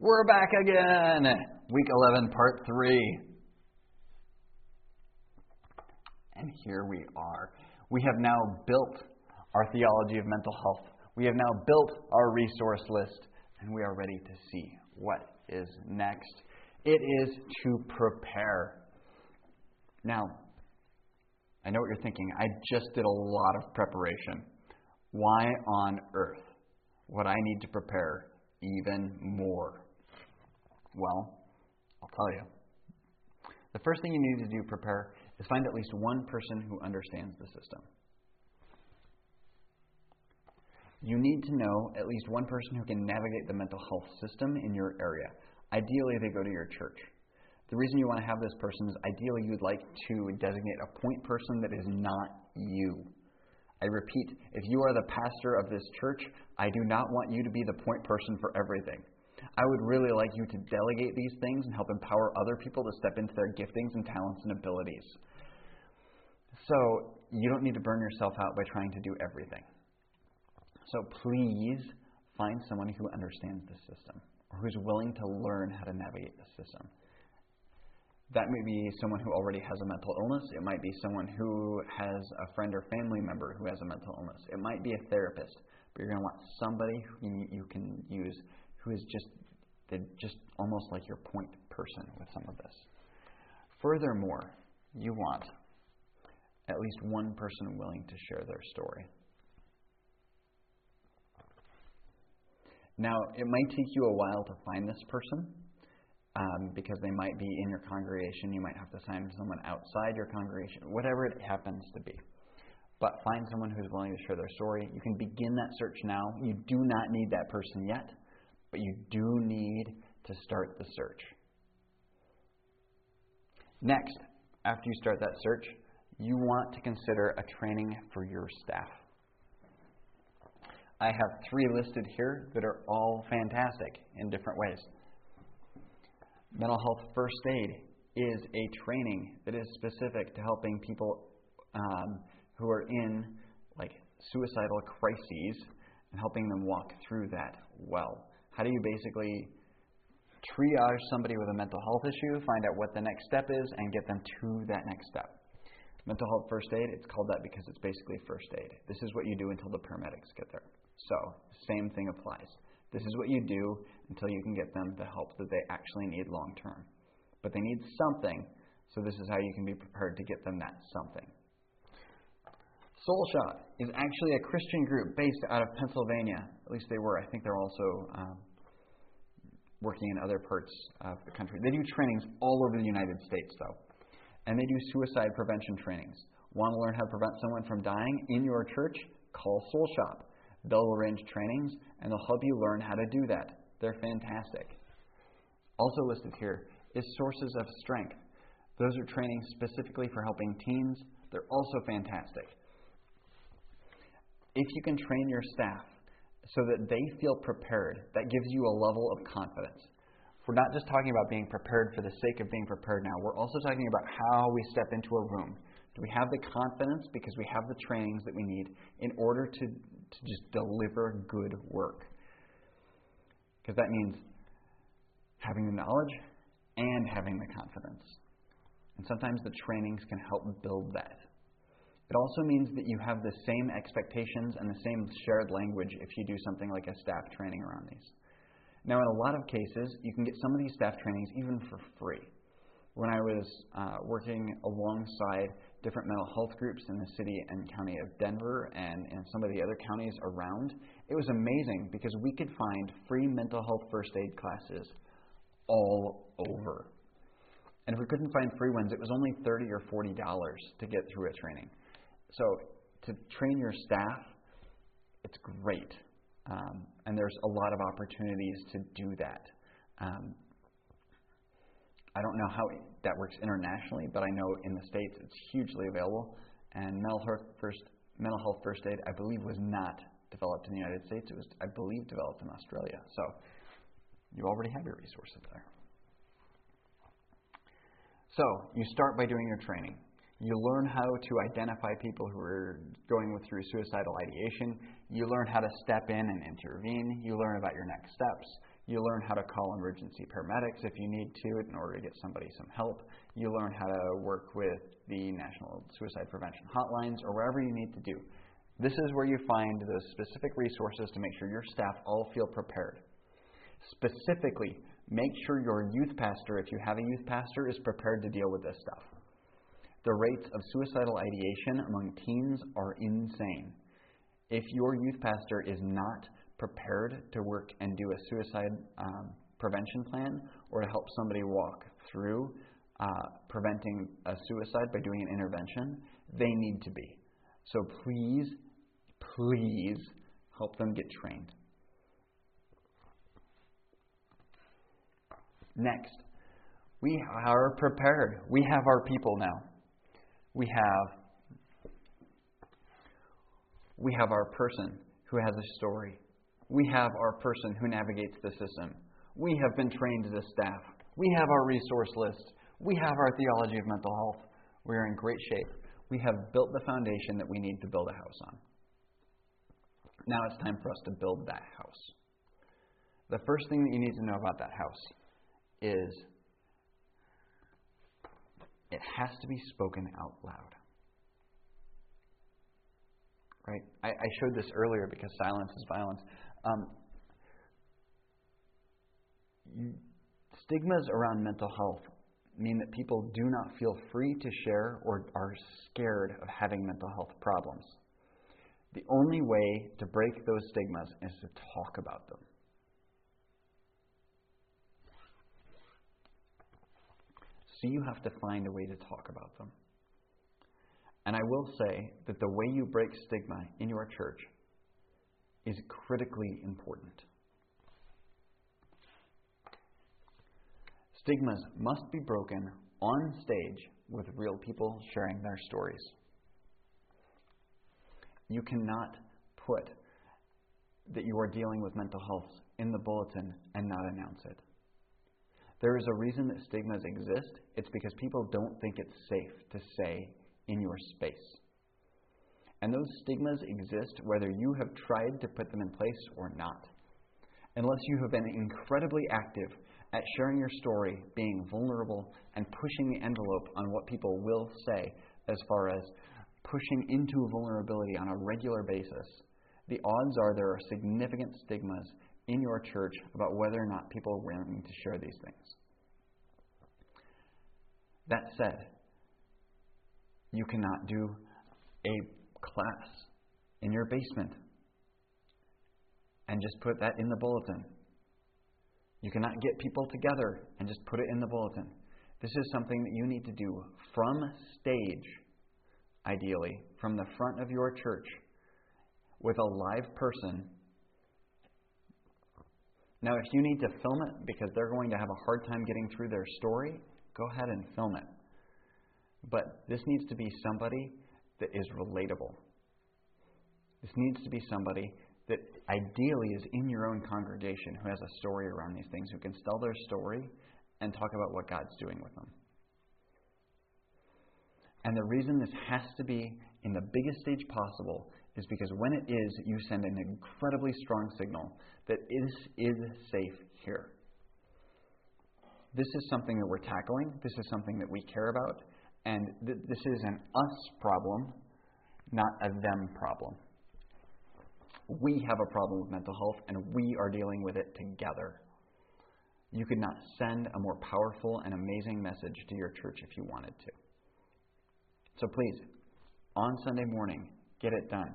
We're back again. Week 11, part 3. And here we are. We have now built our theology of mental health. We have now built our resource list, and we are ready to see what is next. It is to prepare. Now, I know what you're thinking. I just did a lot of preparation. Why on earth would I need to prepare even more? Well, I'll tell you. The first thing you need to do, prepare, is find at least one person who understands the system. You need to know at least one person who can navigate the mental health system in your area. Ideally, they go to your church. The reason you want to have this person is ideally you'd like to designate a point person that is not you. I repeat, if you are the pastor of this church, I do not want you to be the point person for everything. I would really like you to delegate these things and help empower other people to step into their giftings and talents and abilities. So you don't need to burn yourself out by trying to do everything. So please find someone who understands the system or who's willing to learn how to navigate the system. That may be someone who already has a mental illness. It might be someone who has a friend or family member who has a mental illness. It might be a therapist, but you're going to want somebody who you can use who is just almost like your point person with some of this. Furthermore, you want at least one person willing to share their story. Now, it might take you a while to find this person because they might be in your congregation. You might have to find someone outside your congregation, whatever it happens to be. But find someone who's willing to share their story. You can begin that search now. You do not need that person yet, but you do need to start the search. Next, after you start that search, you want to consider a training for your staff. I have 3 listed here that are all fantastic in different ways. Mental health first aid is a training that is specific to helping people who are in suicidal crises and helping them walk through that well. How do you basically triage somebody with a mental health issue, find out what the next step is, and get them to that next step? Mental health first aid, it's called that because it's basically first aid. This is what you do until the paramedics get there. So, same thing applies. This is what you do until you can get them the help that they actually need long term. But they need something, so this is how you can be prepared to get them that something. Soulshot is actually a Christian group based out of Pennsylvania. At least they were. I think they're also working in other parts of the country. They do trainings all over the United States, though. And they do suicide prevention trainings. Want to learn how to prevent someone from dying in your church? Call Soulshot. They'll arrange trainings, and they'll help you learn how to do that. They're fantastic. Also listed here is Sources of Strength. Those are trainings specifically for helping teens. They're also fantastic. If you can train your staff so that they feel prepared, that gives you a level of confidence. We're not just talking about being prepared for the sake of being prepared now. We're also talking about how we step into a room. Do we have the confidence because we have the trainings that we need in order to just deliver good work? Because that means having the knowledge and having the confidence. And sometimes the trainings can help build that. It also means that you have the same expectations and the same shared language if you do something like a staff training around these. Now, in a lot of cases, you can get some of these staff trainings even for free. When I was working alongside different mental health groups in the city and county of Denver and in some of the other counties around, it was amazing because we could find free mental health first aid classes all over. And if we couldn't find free ones, it was only $30 or $40 to get through a training. So to train your staff, it's great. And there's a lot of opportunities to do that. I don't know how that works internationally, but I know in the States it's hugely available. And mental health first aid, I believe, was not developed in the United States. It was, I believe, developed in Australia. So you already have your resources there. So you start by doing your training. You learn how to identify people who are going through suicidal ideation. You learn how to step in and intervene. You learn about your next steps. You learn how to call emergency paramedics if you need to in order to get somebody some help. You learn how to work with the National Suicide Prevention Hotlines or wherever you need to do. This is where you find those specific resources to make sure your staff all feel prepared. Specifically, make sure your youth pastor, if you have a youth pastor, is prepared to deal with this stuff. The rates of suicidal ideation among teens are insane. If your youth pastor is not prepared to work and do a suicide prevention plan or to help somebody walk through preventing a suicide by doing an intervention, they need to be. So please help them get trained. Next, we are prepared. We have our people now. We have our person who has a story. We have our person who navigates the system. We have been trained as a staff. We have our resource list. We have our theology of mental health. We are in great shape. We have built the foundation that we need to build a house on. Now it's time for us to build that house. The first thing that you need to know about that house is it has to be spoken out loud. Right? I showed this earlier because silence is violence. Stigmas around mental health mean that people do not feel free to share or are scared of having mental health problems. The only way to break those stigmas is to talk about them. So you have to find a way to talk about them. And I will say that the way you break stigma in your church is critically important. Stigmas must be broken on stage with real people sharing their stories. You cannot put that you are dealing with mental health in the bulletin and not announce it. There is a reason that stigmas exist. It's because people don't think it's safe to say in your space. And those stigmas exist whether you have tried to put them in place or not. Unless you have been incredibly active at sharing your story, being vulnerable, and pushing the envelope on what people will say as far as pushing into vulnerability on a regular basis, the odds are there are significant stigmas in your church about whether or not people are willing to share these things. That said, you cannot do a class in your basement and just put that in the bulletin. You cannot get people together and just put it in the bulletin. This is something that you need to do from stage, ideally, from the front of your church, with a live person. Now, if you need to film it because they're going to have a hard time getting through their story, go ahead and film it. But this needs to be somebody that is relatable. This needs to be somebody that ideally is in your own congregation who has a story around these things, who can tell their story and talk about what God's doing with them. And the reason this has to be in the biggest stage possible is because when it is, you send an incredibly strong signal that this is safe here. This is something that we're tackling. This is something that we care about. And this is an us problem, not a them problem. We have a problem with mental health, and we are dealing with it together. You could not send a more powerful and amazing message to your church if you wanted to. So please, on Sunday morning, get it done.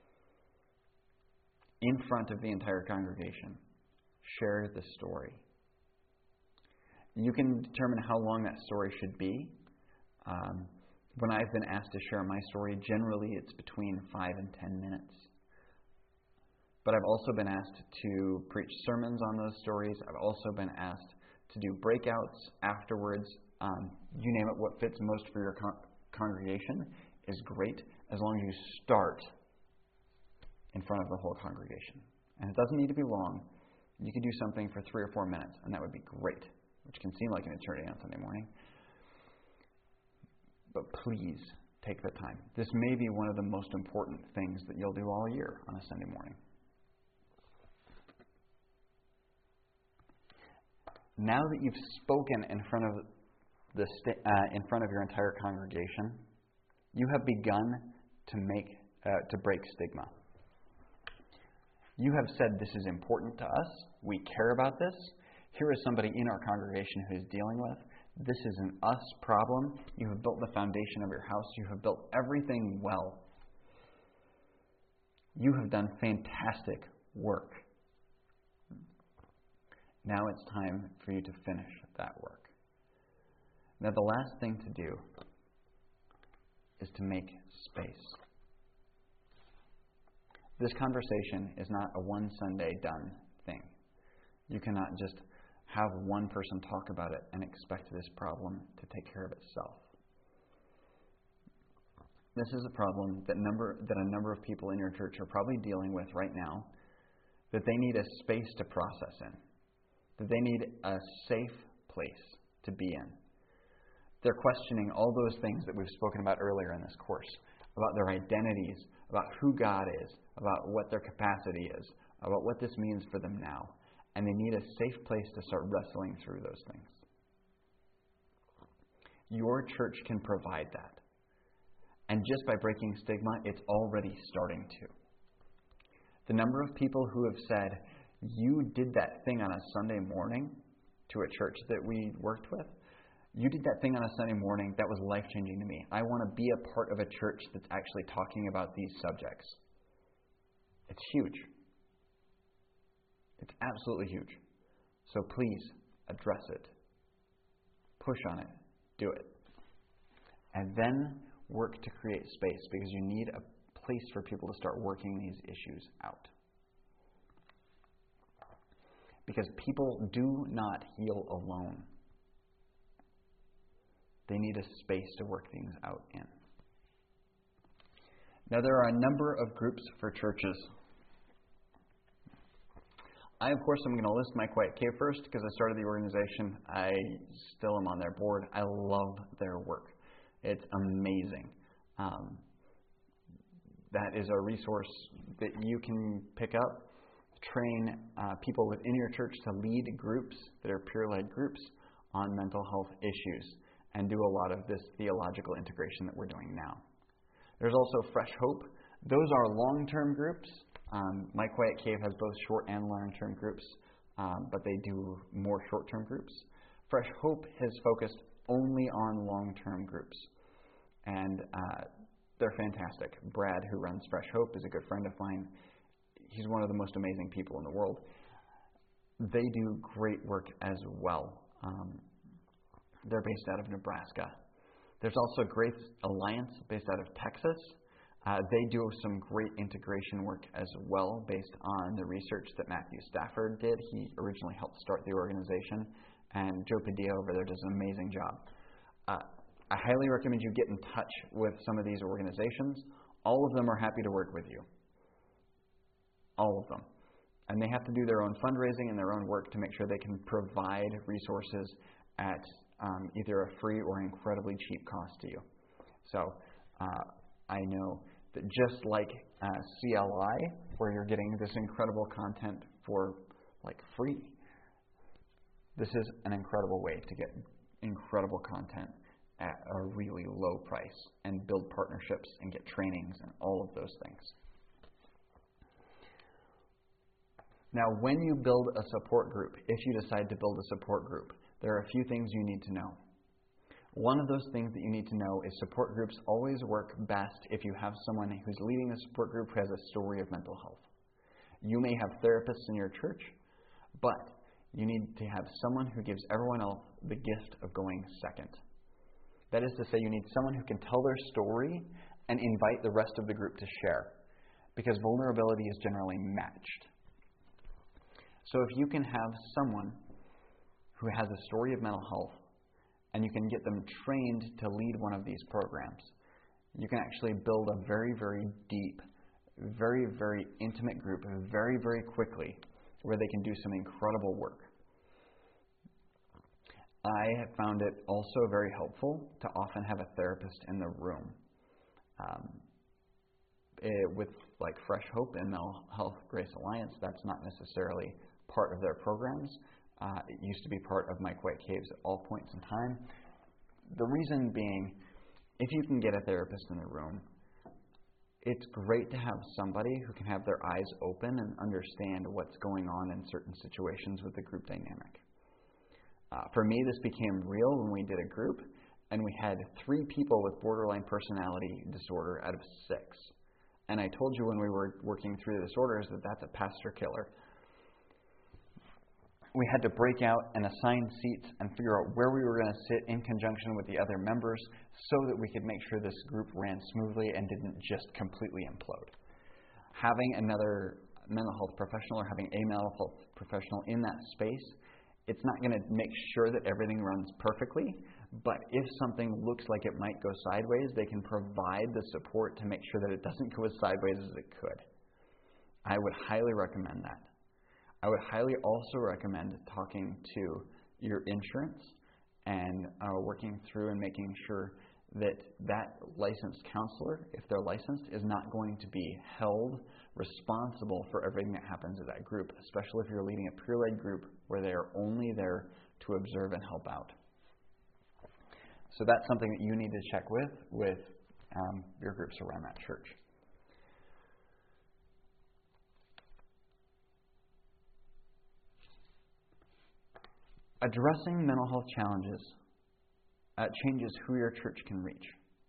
In front of the entire congregation, share the story. You can determine how long that story should be. When I've been asked to share my story, generally it's between 5 and 10 minutes. But I've also been asked to preach sermons on those stories. I've also been asked to do breakouts afterwards. You name it, what fits most for your congregation is great, as long as you start in front of the whole congregation. And it doesn't need to be long. You could do something for 3 or 4 minutes, and that would be great, which can seem like an eternity on Sunday morning. But please take the time. This may be one of the most important things that you'll do all year on a Sunday morning. Now that you've spoken in front of your entire congregation, you have begun to break stigma. You have said, this is important to us. We care about this. Here is somebody in our congregation who is dealing with. This is an us problem. You have built the foundation of your house. You have built everything well. You have done fantastic work. Now it's time for you to finish that work. Now the last thing to do is to make space. This conversation is not a one Sunday done thing. You cannot just have one person talk about it and expect this problem to take care of itself. This is a problem that a number of people in your church are probably dealing with right now, that they need a space to process in, that they need a safe place to be in. They're questioning all those things that we've spoken about earlier in this course, about their identities, about who God is, about what their capacity is, about what this means for them now. And they need a safe place to start wrestling through those things. Your church can provide that. And just by breaking stigma, it's already starting to. The number of people who have said, you did that thing on a Sunday morning to a church that we worked with, you did that thing on a Sunday morning, that was life-changing to me. I want to be a part of a church that's actually talking about these subjects. It's huge. It's absolutely huge. So please, address it. Push on it. Do it. And then work to create space, because you need a place for people to start working these issues out. Because people do not heal alone. They need a space to work things out in. Now, there are a number of groups for churches. I, of course, am going to list My Quiet Cave first because I started the organization. I still am on their board. I love their work. It's amazing. That is a resource that you can pick up, train people within your church to lead groups that are peer-led groups on mental health issues, and do a lot of this theological integration that we're doing now. There's also Fresh Hope. Those are long-term groups. My Quiet Cave has both short and long-term groups, but they do more short-term groups. Fresh Hope has focused only on long-term groups, and they're fantastic. Brad, who runs Fresh Hope, is a good friend of mine. He's one of the most amazing people in the world. They do great work as well. They're based out of Nebraska. There's also Grace Alliance, based out of Texas. They do some great integration work as well, based on the research that Matthew Stafford did. He originally helped start the organization, and Joe Padilla over there does an amazing job. I highly recommend you get in touch with some of these organizations. All of them are happy to work with you. All of them. And they have to do their own fundraising and their own work to make sure they can provide resources at either a free or incredibly cheap cost to you. So I know that just like CLI, where you're getting this incredible content for free, this is an incredible way to get incredible content at a really low price and build partnerships and get trainings and all of those things. Now, when you build a support group, if you decide to build a support group, there are a few things you need to know. One of those things that you need to know is support groups always work best if you have someone who's leading a support group who has a story of mental health. You may have therapists in your church, but you need to have someone who gives everyone else the gift of going second. That is to say, you need someone who can tell their story and invite the rest of the group to share, because vulnerability is generally matched. So if you can have someone who has a story of mental health, and you can get them trained to lead one of these programs, you can actually build a very, very deep, very, very intimate group very, very quickly, where they can do some incredible work. I have found it also very helpful to often have a therapist in the room. With Fresh Hope and Mental Health Grace Alliance, that's not necessarily part of their programs, It used to be part of Mike White Caves at all points in time. The reason being, if you can get a therapist in the room, it's great to have somebody who can have their eyes open and understand what's going on in certain situations with the group dynamic. For me, this became real when we did a group, and we had 3 people with borderline personality disorder out of 6. And I told you when we were working through the disorders that that's a pastor killer. We had to break out and assign seats and figure out where we were going to sit in conjunction with the other members so that we could make sure this group ran smoothly and didn't just completely implode. Having another mental health professional or having a mental health professional in that space, it's not going to make sure that everything runs perfectly, but if something looks like it might go sideways, they can provide the support to make sure that it doesn't go as sideways as it could. I would highly recommend that. I would highly also recommend talking to your insurance and working through and making sure that that licensed counselor, if they're licensed, is not going to be held responsible for everything that happens at that group, especially if you're leading a peer-led group where they are only there to observe and help out. So that's something that you need to check with your groups around that church. Addressing mental health challenges changes who your church can reach.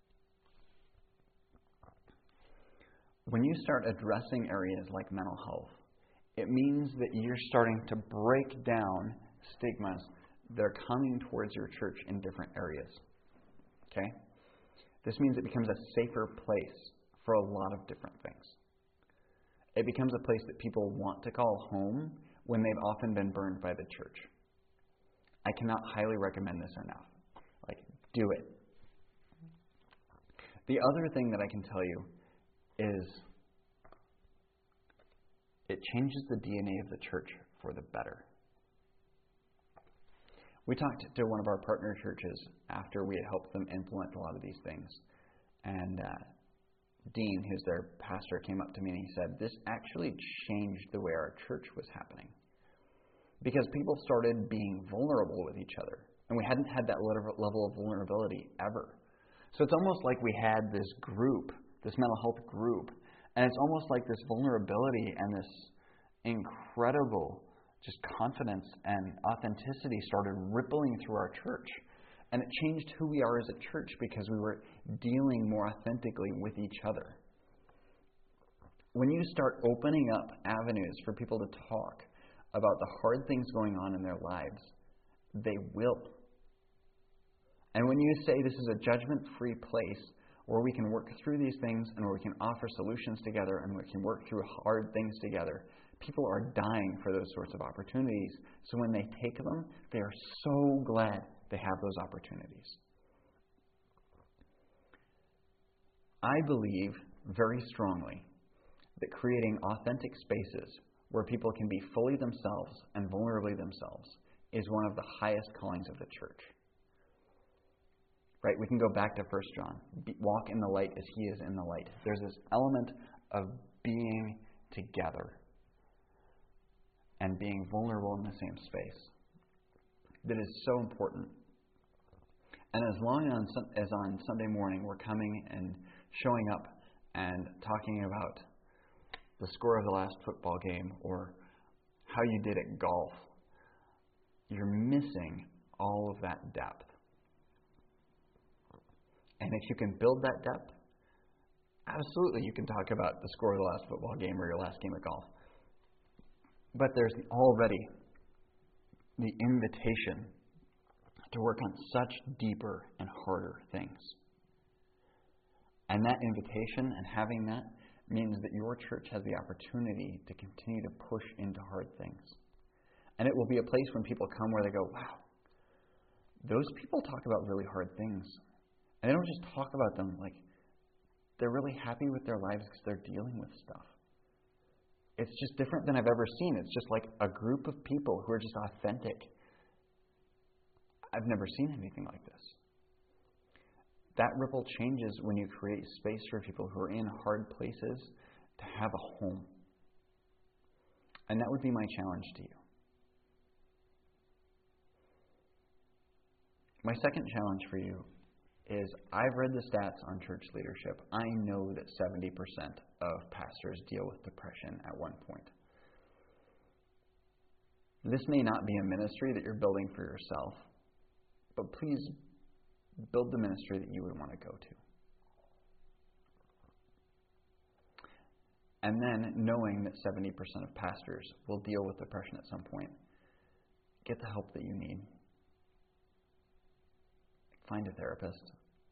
When you start addressing areas like mental health, it means that you're starting to break down stigmas that are coming towards your church in different areas. Okay? This means it becomes a safer place for a lot of different things. It becomes a place that people want to call home when they've often been burned by the church. I cannot highly recommend this enough. Do it. The other thing that I can tell you is it changes the DNA of the church for the better. We talked to one of our partner churches after we had helped them implement a lot of these things. And Dean, who's their pastor, came up to me and he said, this actually changed the way our church was happening. Because people started being vulnerable with each other. And we hadn't had that level of vulnerability ever. So it's almost like we had this group, this mental health group, and it's almost like this vulnerability and this incredible just confidence and authenticity started rippling through our church. And it changed who we are as a church because we were dealing more authentically with each other. When you start opening up avenues for people to talk about the hard things going on in their lives, they will. And when you say this is a judgment-free place where we can work through these things and where we can offer solutions together and we can work through hard things together, people are dying for those sorts of opportunities. So when they take them, they are so glad they have those opportunities. I believe very strongly that creating authentic spaces where people can be fully themselves and vulnerably themselves is one of the highest callings of the church. Right? We can go back to 1 John. Walk in the light as he is in the light. There's this element of being together and being vulnerable in the same space that is so important. And as long as on Sunday morning we're coming and showing up and talking about the score of the last football game or how you did at golf, you're missing all of that depth. And if you can build that depth, absolutely you can talk about the score of the last football game or your last game of golf. But there's already the invitation to work on such deeper and harder things. And that invitation and having that means that your church has the opportunity to continue to push into hard things. And it will be a place when people come where they go, wow, those people talk about really hard things. And they don't just talk about them, like they're really happy with their lives because they're dealing with stuff. It's just different than I've ever seen. It's just like a group of people who are just authentic. I've never seen anything like this. That ripple changes when you create space for people who are in hard places to have a home. And that would be my challenge to you. My second challenge for you is I've read the stats on church leadership. I know that 70% of pastors deal with depression at one point. This may not be a ministry that you're building for yourself, but please build the ministry that you would want to go to. And then, knowing that 70% of pastors will deal with depression at some point, get the help that you need. Find a therapist.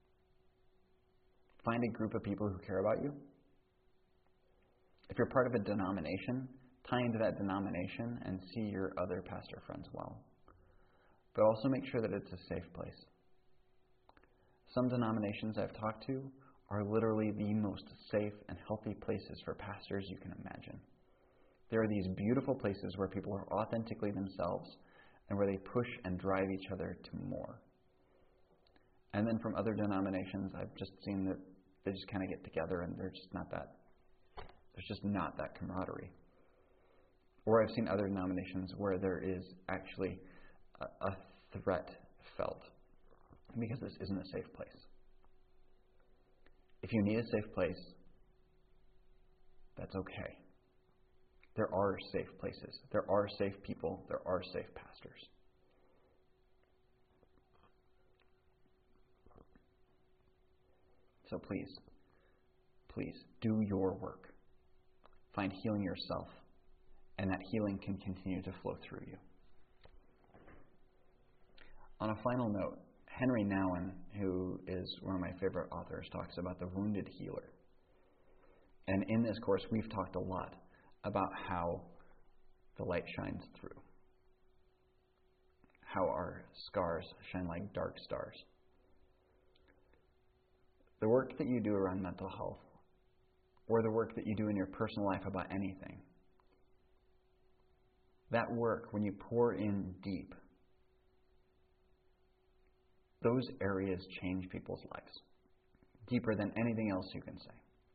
Find a group of people who care about you. If you're part of a denomination, tie into that denomination and see your other pastor friends well. But also make sure that it's a safe place. Some denominations I've talked to are literally the most safe and healthy places for pastors you can imagine. There are these beautiful places where people are authentically themselves and where they push and drive each other to more. And then from other denominations, I've just seen that they just kind of get together and there's just not that camaraderie. Or I've seen other denominations where there is actually a threat felt because this isn't a safe place. If you need a safe place, that's okay. There are safe places. There are safe people. There are safe pastors. So please do your work. Find healing yourself, and that healing can continue to flow through you. On a final note, Henry Nouwen, who is one of my favorite authors, talks about the wounded healer. And in this course, we've talked a lot about how the light shines through, how our scars shine like dark stars. The work that you do around mental health, or the work that you do in your personal life about anything, that work, when you pour in deep, those areas change people's lives, deeper than anything else you can say.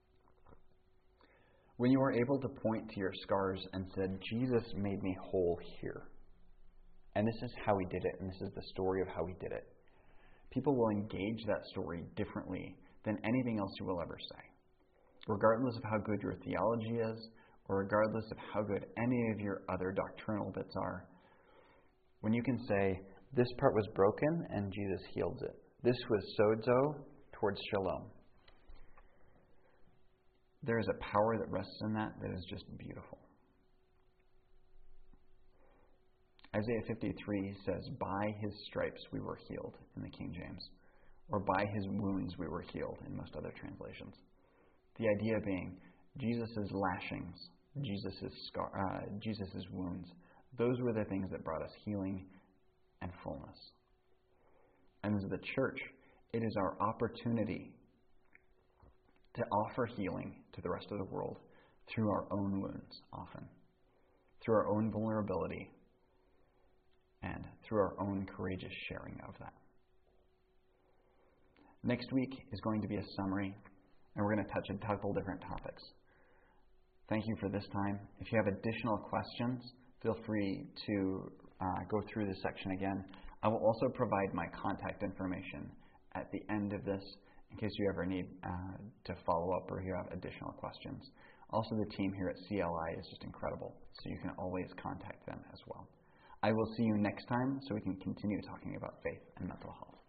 When you are able to point to your scars and said, Jesus made me whole here, and this is how he did it, and this is the story of how he did it, people will engage that story differently than anything else you will ever say. Regardless of how good your theology is, or regardless of how good any of your other doctrinal bits are, when you can say, this part was broken and Jesus healed it. This was sozo towards shalom. There is a power that rests in that is just beautiful. Isaiah 53 says, by his stripes we were healed in the King James, or by his wounds we were healed in most other translations. The idea being Jesus' lashings, Jesus' wounds, those were the things that brought us healing and fullness. And as the church, it is our opportunity to offer healing to the rest of the world through our own wounds, often, through our own vulnerability, and through our own courageous sharing of that. Next week is going to be a summary, and we're going to touch a couple different topics. Thank you for this time. If you have additional questions, feel free to go through this section again. I will also provide my contact information at the end of this in case you ever need to follow up or you have additional questions. Also, the team here at CLI is just incredible, so you can always contact them as well. I will see you next time so we can continue talking about faith and mental health.